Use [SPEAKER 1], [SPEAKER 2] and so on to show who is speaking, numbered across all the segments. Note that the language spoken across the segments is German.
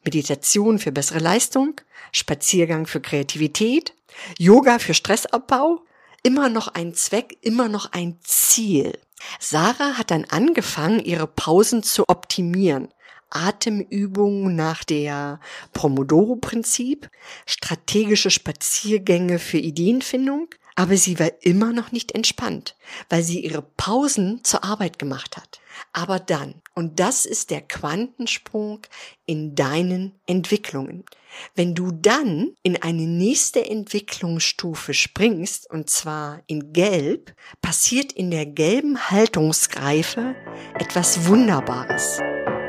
[SPEAKER 1] Meditation für bessere Leistung, Spaziergang für Kreativität, Yoga für Stressabbau, immer noch ein Zweck, immer noch ein Ziel. Sarah hat dann angefangen, ihre Pausen zu optimieren. Atemübungen nach der Pomodoro-Prinzip, strategische Spaziergänge für Ideenfindung, aber sie war immer noch nicht entspannt, weil sie ihre Pausen zur Arbeit gemacht hat. Aber dann, und das ist der Quantensprung in deinen Entwicklungen, wenn du dann in eine nächste Entwicklungsstufe springst, und zwar in Gelb, passiert in der gelben Haltungsreife etwas Wunderbares.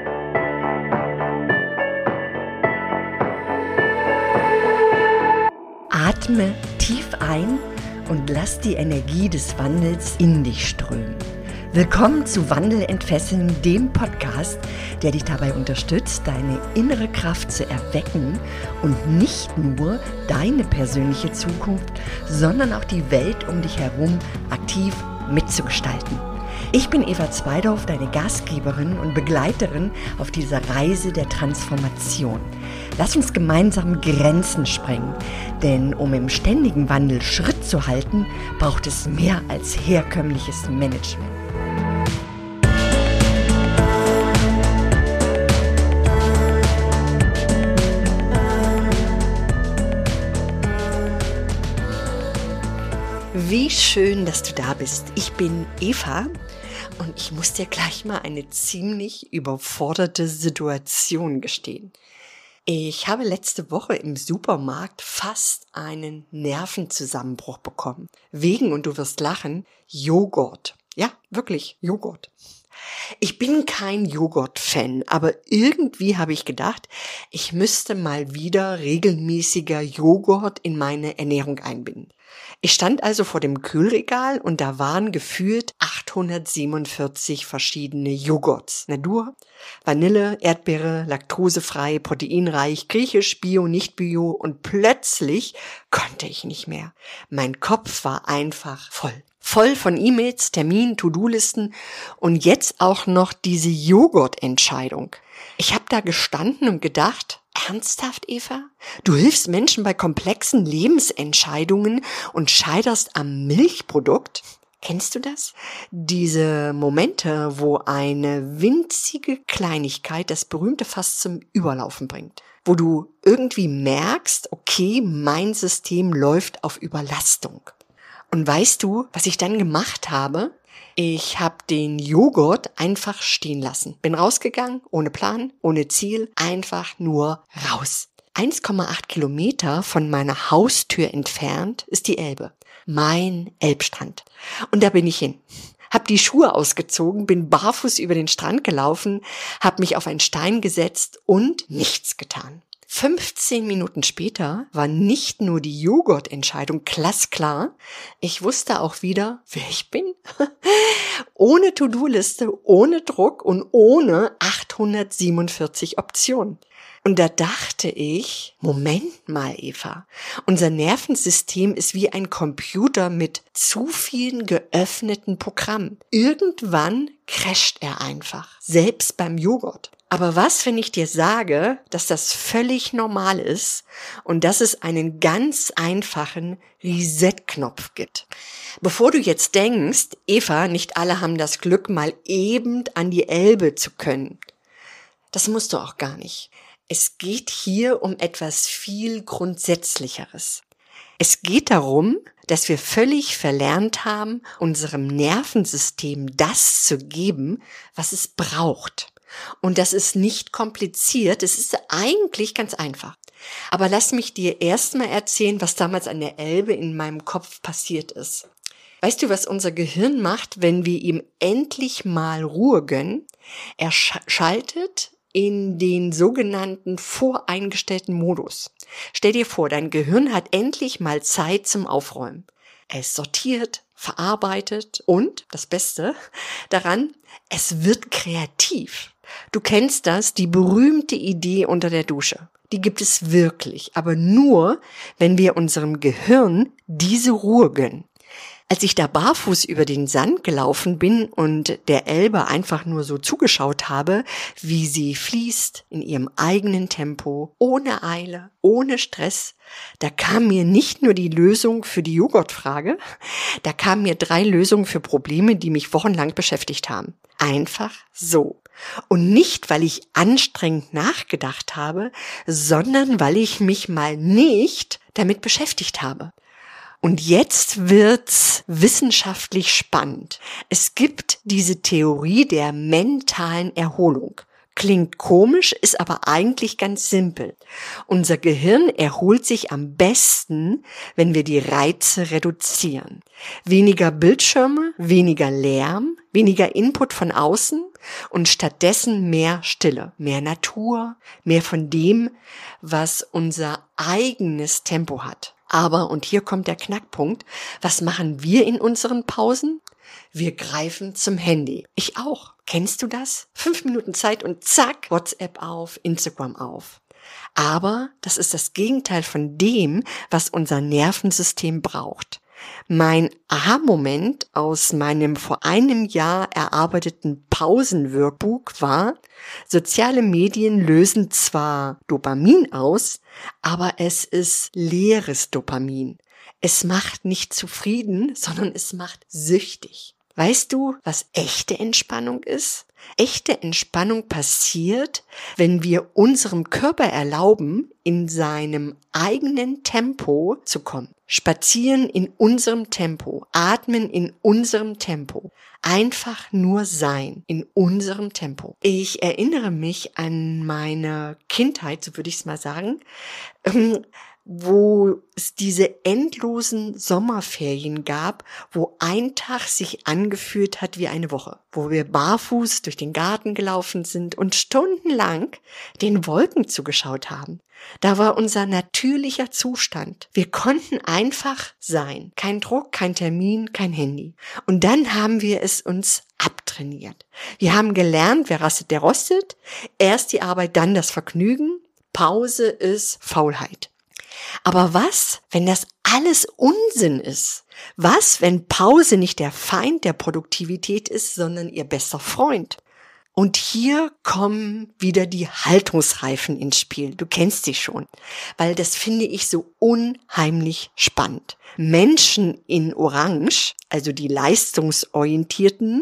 [SPEAKER 1] Atme tief ein und lass die Energie des Wandels in dich strömen. Willkommen zu Wandel entfesseln, dem Podcast, der dich dabei unterstützt, deine innere Kraft zu erwecken und nicht nur deine persönliche Zukunft, sondern auch die Welt um dich herum aktiv mitzugestalten. Ich bin Eva Zweidorf, deine Gastgeberin und Begleiterin auf dieser Reise der Transformation. Lass uns gemeinsam Grenzen sprengen, denn um im ständigen Wandel Schritt zu halten, braucht es mehr als herkömmliches Management. Wie schön, dass du da bist. Ich bin Eva und ich muss dir gleich mal eine ziemlich überforderte Situation gestehen. Ich habe letzte Woche im Supermarkt fast einen Nervenzusammenbruch bekommen. Wegen, und du wirst lachen, Joghurt. Ja, wirklich, Joghurt. Ich bin kein Joghurt-Fan, aber irgendwie habe ich gedacht, ich müsste mal wieder regelmäßiger Joghurt in meine Ernährung einbinden. Ich stand also vor dem Kühlregal und da waren gefühlt 847 verschiedene Joghurts. Natur, Vanille, Erdbeere, laktosefrei, proteinreich, griechisch, bio, nicht bio und plötzlich konnte ich nicht mehr. Mein Kopf war einfach voll. Voll von E-Mails, Terminen, To-Do-Listen und jetzt auch noch diese Joghurtentscheidung. Ich habe da gestanden und gedacht, ernsthaft, Eva? Du hilfst Menschen bei komplexen Lebensentscheidungen und scheiterst am Milchprodukt? Kennst du das? Diese Momente, wo eine winzige Kleinigkeit das berühmte Fass zum Überlaufen bringt. Wo du irgendwie merkst, okay, mein System läuft auf Überlastung. Und weißt du, was ich dann gemacht habe? Ich habe den Joghurt einfach stehen lassen. Bin rausgegangen, ohne Plan, ohne Ziel, einfach nur raus. 1,8 Kilometer von meiner Haustür entfernt ist die Elbe. Mein Elbstrand. Und da bin ich hin. Hab die Schuhe ausgezogen, bin barfuß über den Strand gelaufen, hab mich auf einen Stein gesetzt und nichts getan. 15 Minuten später war nicht nur die Joghurtentscheidung glasklar, ich wusste auch wieder, wer ich bin. Ohne To-Do-Liste, ohne Druck und ohne 847 Optionen. Und da dachte ich, Moment mal, Eva, unser Nervensystem ist wie ein Computer mit zu vielen geöffneten Programmen. Irgendwann crasht er einfach, selbst beim Joghurt. Aber was, wenn ich dir sage, dass das völlig normal ist und dass es einen ganz einfachen Reset-Knopf gibt? Bevor du jetzt denkst, Eva, nicht alle haben das Glück, mal eben an die Elbe zu können. Das musst du auch gar nicht. Es geht hier um etwas viel Grundsätzlicheres. Es geht darum, dass wir völlig verlernt haben, unserem Nervensystem das zu geben, was es braucht. Und das ist nicht kompliziert, es ist eigentlich ganz einfach. Aber lass mich dir erstmal erzählen, was damals an der Elbe in meinem Kopf passiert ist. Weißt du, was unser Gehirn macht, wenn wir ihm endlich mal Ruhe gönnen? Er schaltet in den sogenannten voreingestellten Modus. Stell dir vor, dein Gehirn hat endlich mal Zeit zum Aufräumen. Es sortiert, verarbeitet und, das Beste daran, es wird kreativ. Du kennst das, die berühmte Idee unter der Dusche. Die gibt es wirklich, aber nur, wenn wir unserem Gehirn diese Ruhe gönnen. Als ich da barfuß über den Sand gelaufen bin und der Elbe einfach nur so zugeschaut habe, wie sie fließt in ihrem eigenen Tempo, ohne Eile, ohne Stress, da kam mir nicht nur die Lösung für die Joghurtfrage, da kamen mir 3 Lösungen für Probleme, die mich wochenlang beschäftigt haben. Einfach so. Und nicht, weil ich anstrengend nachgedacht habe, sondern weil ich mich mal nicht damit beschäftigt habe. Und jetzt wird's wissenschaftlich spannend. Es gibt diese Theorie der mentalen Erholung. Klingt komisch, ist aber eigentlich ganz simpel. Unser Gehirn erholt sich am besten, wenn wir die Reize reduzieren. Weniger Bildschirme, weniger Lärm, weniger Input von außen und stattdessen mehr Stille, mehr Natur, mehr von dem, was unser eigenes Tempo hat. Aber, und hier kommt der Knackpunkt, was machen wir in unseren Pausen? Wir greifen zum Handy. Ich auch. Kennst du das? 5 Minuten Zeit und zack, WhatsApp auf, Instagram auf. Aber das ist das Gegenteil von dem, was unser Nervensystem braucht. Mein Aha-Moment aus meinem vor einem Jahr erarbeiteten Pausenworkbook war, soziale Medien lösen zwar Dopamin aus, aber es ist leeres Dopamin. Es macht nicht zufrieden, sondern es macht süchtig. Weißt du, was echte Entspannung ist? Echte Entspannung passiert, wenn wir unserem Körper erlauben, in seinem eigenen Tempo zu kommen. Spazieren in unserem Tempo, atmen in unserem Tempo. Einfach nur sein in unserem Tempo. Ich erinnere mich an meine Kindheit, so würde ich es mal sagen, wo es diese endlosen Sommerferien gab, wo ein Tag sich angefühlt hat wie eine Woche, wo wir barfuß durch den Garten gelaufen sind und stundenlang den Wolken zugeschaut haben. Da war unser natürlicher Zustand. Wir konnten einfach sein. Kein Druck, kein Termin, kein Handy. Und dann haben wir es uns abtrainiert. Wir haben gelernt, wer rastet, der rostet. Erst die Arbeit, dann das Vergnügen. Pause ist Faulheit. Aber was, wenn das alles Unsinn ist? Was, wenn Pause nicht der Feind der Produktivität ist, sondern ihr bester Freund? Und hier kommen wieder die Haltungsreifen ins Spiel. Du kennst sie schon, weil das finde ich so unheimlich spannend. Menschen in Orange, also die leistungsorientierten,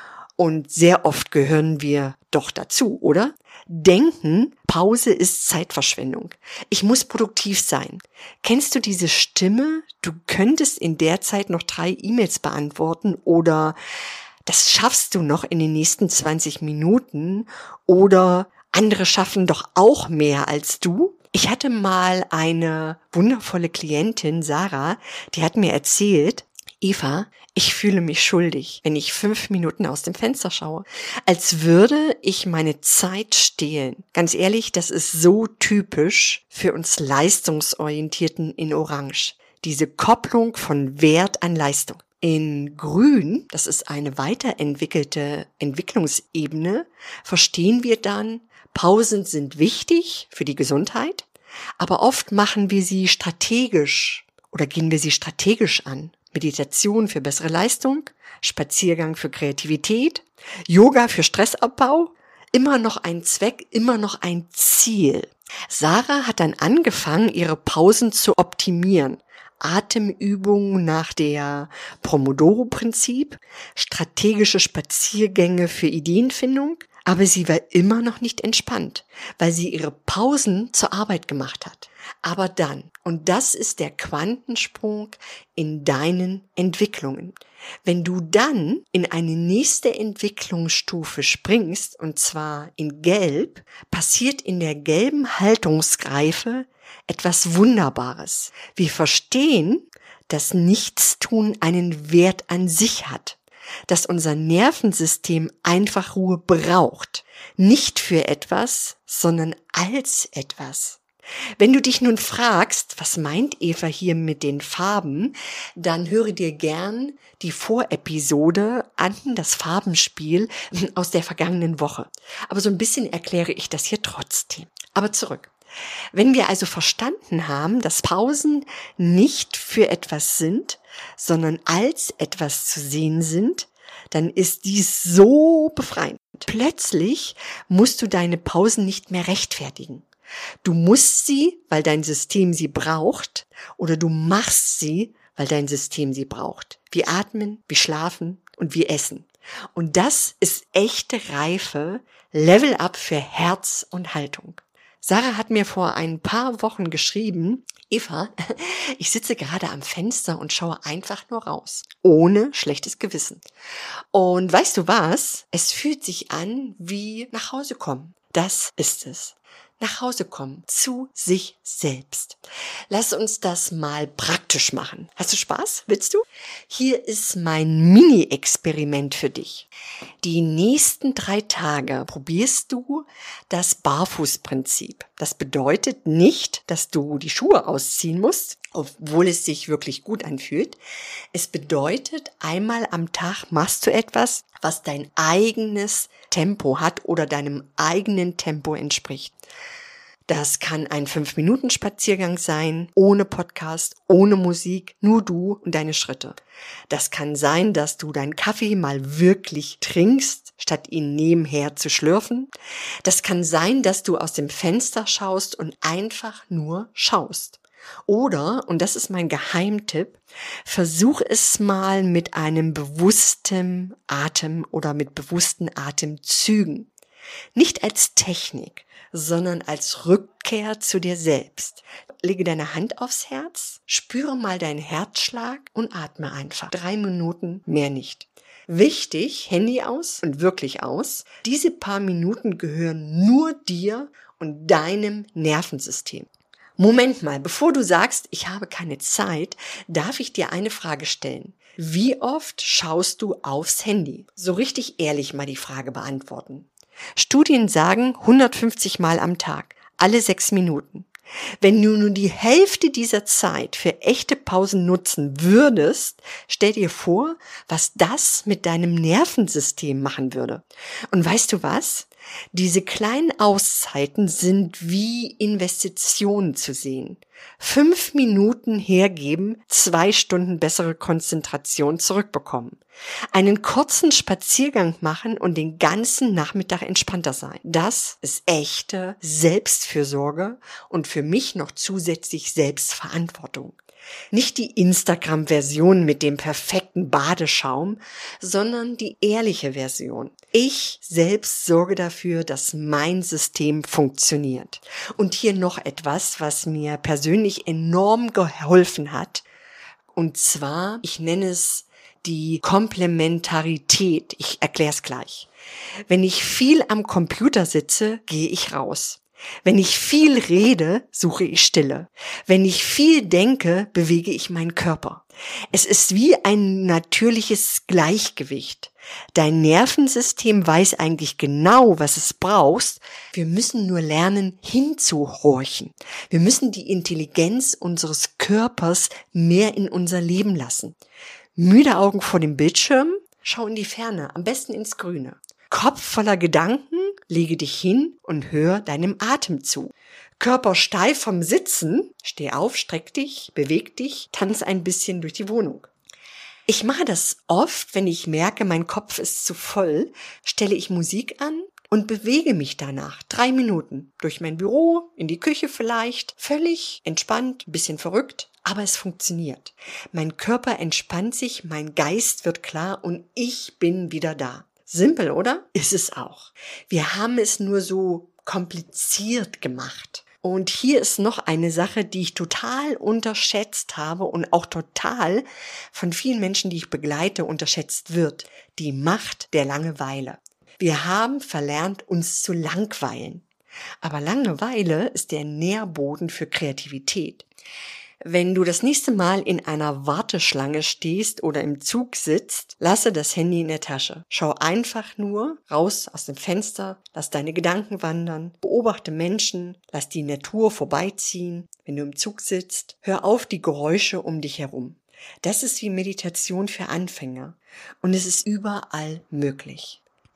[SPEAKER 1] und sehr oft gehören wir doch dazu, oder? Denken, Pause ist Zeitverschwendung. Ich muss produktiv sein. Kennst du diese Stimme? Du könntest in der Zeit noch 3 E-Mails beantworten oder das schaffst du noch in den nächsten 20 Minuten oder andere schaffen doch auch mehr als du. Ich hatte mal eine wundervolle Klientin, Sarah, die hat mir erzählt, Eva, ich fühle mich schuldig, wenn ich 5 Minuten aus dem Fenster schaue. Als würde ich meine Zeit stehlen. Ganz ehrlich, das ist so typisch für uns Leistungsorientierten in Orange. Diese Kopplung von Wert an Leistung. In Grün, das ist eine weiterentwickelte Entwicklungsebene, verstehen wir dann, Pausen sind wichtig für die Gesundheit, aber oft machen wir sie strategisch oder gehen wir sie strategisch an. Meditation für bessere Leistung, Spaziergang für Kreativität, Yoga für Stressabbau, immer noch ein Zweck, immer noch ein Ziel. Sarah hat dann angefangen, ihre Pausen zu optimieren. Atemübungen nach der Pomodoro-Prinzip, strategische Spaziergänge für Ideenfindung, aber sie war immer noch nicht entspannt, weil sie ihre Pausen zur Arbeit gemacht hat. Aber dann, und das ist der Quantensprung in deinen Entwicklungen, wenn du dann in eine nächste Entwicklungsstufe springst, und zwar in Gelb, passiert in der gelben Haltungsreife etwas Wunderbares. Wir verstehen, dass Nichtstun einen Wert an sich hat, dass unser Nervensystem einfach Ruhe braucht, nicht für etwas, sondern als etwas. Wenn du dich nun fragst, was meint Eva hier mit den Farben, dann höre dir gern die Vorepisode an, das Farbenspiel aus der vergangenen Woche. Aber so ein bisschen erkläre ich das hier trotzdem. Aber zurück. Wenn wir also verstanden haben, dass Pausen nicht für etwas sind, sondern als etwas zu sehen sind, dann ist dies so befreiend. Plötzlich musst du deine Pausen nicht mehr rechtfertigen. Du musst sie, weil dein System sie braucht, oder du machst sie, weil dein System sie braucht. Wir atmen, wir schlafen und wir essen. Und das ist echte Reife, Level Up für Herz und Haltung. Sarah hat mir vor ein paar Wochen geschrieben, Eva, ich sitze gerade am Fenster und schaue einfach nur raus, ohne schlechtes Gewissen. Und weißt du was? Es fühlt sich an wie nach Hause kommen. Das ist es. Nach Hause kommen, zu sich selbst. Lass uns das mal praktisch machen. Hast du Spaß? Willst du? Hier ist mein Mini-Experiment für dich. Die nächsten 3 Tage probierst du das Barfußprinzip. Das bedeutet nicht, dass du die Schuhe ausziehen musst, obwohl es sich wirklich gut anfühlt. Es bedeutet, einmal am Tag machst du etwas, was dein eigenes Tempo hat oder deinem eigenen Tempo entspricht. Das kann ein 5-Minuten-Spaziergang sein, ohne Podcast, ohne Musik, nur du und deine Schritte. Das kann sein, dass du deinen Kaffee mal wirklich trinkst, statt ihn nebenher zu schlürfen. Das kann sein, dass du aus dem Fenster schaust und einfach nur schaust. Oder, und das ist mein Geheimtipp, versuch es mal mit einem bewussten Atem oder mit bewussten Atemzügen. Nicht als Technik, sondern als Rückkehr zu dir selbst. Lege deine Hand aufs Herz, spüre mal deinen Herzschlag und atme einfach. 3 Minuten, mehr nicht. Wichtig, Handy aus und wirklich aus. Diese paar Minuten gehören nur dir und deinem Nervensystem. Moment mal, bevor du sagst, ich habe keine Zeit, darf ich dir eine Frage stellen. Wie oft schaust du aufs Handy? So richtig ehrlich mal die Frage beantworten. Studien sagen 150 Mal am Tag, alle 6 Minuten. Wenn du nur die Hälfte dieser Zeit für echte Pausen nutzen würdest, stell dir vor, was das mit deinem Nervensystem machen würde. Und weißt du was? Diese kleinen Auszeiten sind wie Investitionen zu sehen. 5 Minuten hergeben, 2 Stunden bessere Konzentration zurückbekommen. Einen kurzen Spaziergang machen und den ganzen Nachmittag entspannter sein. Das ist echte Selbstfürsorge und für mich noch zusätzlich Selbstverantwortung. Nicht die Instagram-Version mit dem perfekten Badeschaum, sondern die ehrliche Version. Ich selbst sorge dafür, dass mein System funktioniert. Und hier noch etwas, was mir persönlich enorm geholfen hat. Und zwar, ich nenne es die Komplementarität. Ich erkläre es gleich. Wenn ich viel am Computer sitze, gehe ich raus. Wenn ich viel rede, suche ich Stille. Wenn ich viel denke, bewege ich meinen Körper. Es ist wie ein natürliches Gleichgewicht. Dein Nervensystem weiß eigentlich genau, was es braucht. Wir müssen nur lernen, hinzuhorchen. Wir müssen die Intelligenz unseres Körpers mehr in unser Leben lassen. Müde Augen vor dem Bildschirm? Schau in die Ferne, am besten ins Grüne. Kopf voller Gedanken? Lege dich hin und hör deinem Atem zu. Körper steif vom Sitzen? Steh auf, streck dich, beweg dich, tanz ein bisschen durch die Wohnung. Ich mache das oft, wenn ich merke, mein Kopf ist zu voll, stelle ich Musik an und bewege mich danach 3 Minuten durch mein Büro, in die Küche vielleicht, völlig entspannt, ein bisschen verrückt, aber es funktioniert. Mein Körper entspannt sich, mein Geist wird klar und ich bin wieder da. Simpel, oder? Ist es auch. Wir haben es nur so kompliziert gemacht. Und hier ist noch eine Sache, die ich total unterschätzt habe und auch total von vielen Menschen, die ich begleite, unterschätzt wird. Die Macht der Langeweile. Wir haben verlernt, uns zu langweilen. Aber Langeweile ist der Nährboden für Kreativität. Wenn du das nächste Mal in einer Warteschlange stehst oder im Zug sitzt, lasse das Handy in der Tasche. Schau einfach nur raus aus dem Fenster, lass deine Gedanken wandern, beobachte Menschen, lass die Natur vorbeiziehen. Wenn du im Zug sitzt, hör auf die Geräusche um dich herum. Das ist wie Meditation für Anfänger und es ist überall möglich.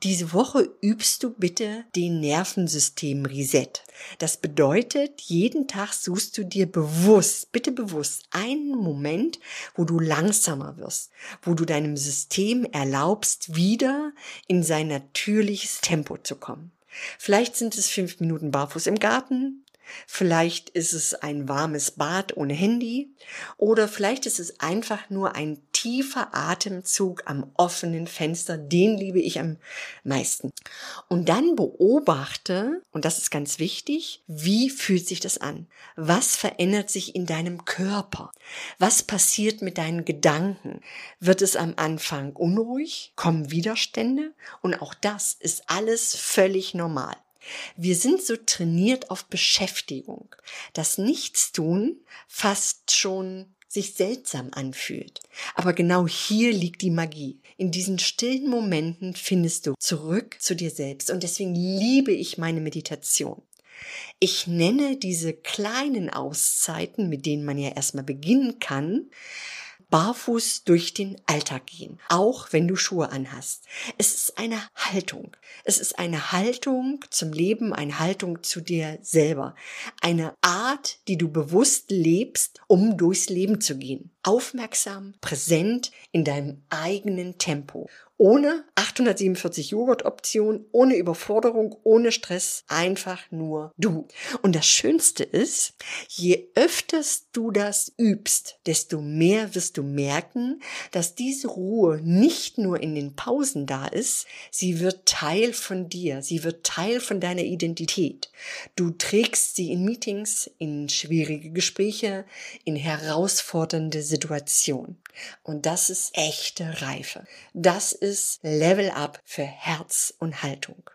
[SPEAKER 1] Diese Woche übst du bitte den Nervensystem-Reset. Das bedeutet, jeden Tag suchst du dir bitte bewusst einen Moment, wo du langsamer wirst, wo du deinem System erlaubst, wieder in sein natürliches Tempo zu kommen. Vielleicht sind es 5 Minuten barfuß im Garten, vielleicht ist es ein warmes Bad ohne Handy oder vielleicht ist es einfach nur ein tiefer Atemzug am offenen Fenster, den liebe ich am meisten. Und dann beobachte, und das ist ganz wichtig, wie fühlt sich das an? Was verändert sich in deinem Körper? Was passiert mit deinen Gedanken? Wird es am Anfang unruhig? Kommen Widerstände? Und auch das ist alles völlig normal. Wir sind so trainiert auf Beschäftigung, dass Nichtstun fast schon sich seltsam anfühlt. Aber genau hier liegt die Magie. In diesen stillen Momenten findest du zurück zu dir selbst. Und deswegen liebe ich meine Meditation. Ich nenne diese kleinen Auszeiten, mit denen man ja erstmal beginnen kann, barfuß durch den Alltag gehen, auch wenn du Schuhe anhast. Es ist eine Haltung. Es ist eine Haltung zum Leben, eine Haltung zu dir selber. Eine Art, die du bewusst lebst, um durchs Leben zu gehen. Aufmerksam, präsent, in deinem eigenen Tempo. Ohne 847 Joghurt-Optionen, ohne Überforderung, ohne Stress, einfach nur du. Und das Schönste ist, je öfters du das übst, desto mehr wirst du merken, dass diese Ruhe nicht nur in den Pausen da ist, sie wird Teil von dir, sie wird Teil von deiner Identität. Du trägst sie in Meetings, in schwierige Gespräche, in herausfordernde Situationen. Und das ist echte Reife. Das ist Level Up für Herz und Haltung.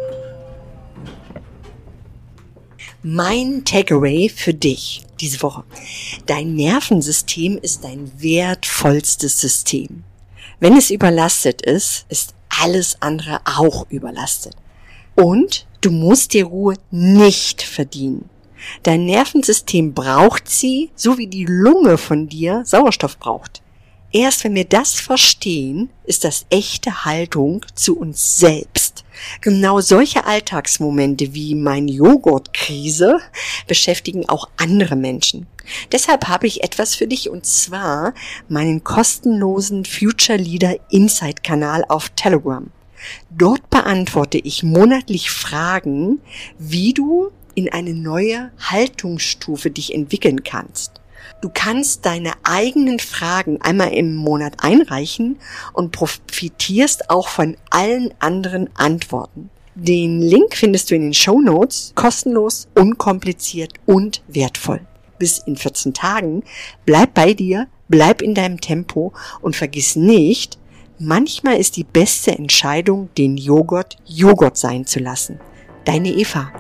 [SPEAKER 1] Mein Takeaway für dich diese Woche. Dein Nervensystem ist dein wertvollstes System. Wenn es überlastet ist, ist alles andere auch überlastet. Und du musst dir Ruhe nicht verdienen. Dein Nervensystem braucht sie, so wie die Lunge von dir Sauerstoff braucht. Erst wenn wir das verstehen, ist das echte Haltung zu uns selbst. Genau solche Alltagsmomente wie meine Joghurtkrise beschäftigen auch andere Menschen. Deshalb habe ich etwas für dich, und zwar meinen kostenlosen Future Leader Insight Kanal auf Telegram. Dort beantworte ich monatlich Fragen, wie du in eine neue Haltungsstufe dich entwickeln kannst. Du kannst deine eigenen Fragen einmal im Monat einreichen und profitierst auch von allen anderen Antworten. Den Link findest du in den Shownotes, kostenlos, unkompliziert und wertvoll. Bis in 14 Tagen, bleib bei dir, bleib in deinem Tempo und vergiss nicht, manchmal ist die beste Entscheidung, den Joghurt Joghurt sein zu lassen. Deine Eva.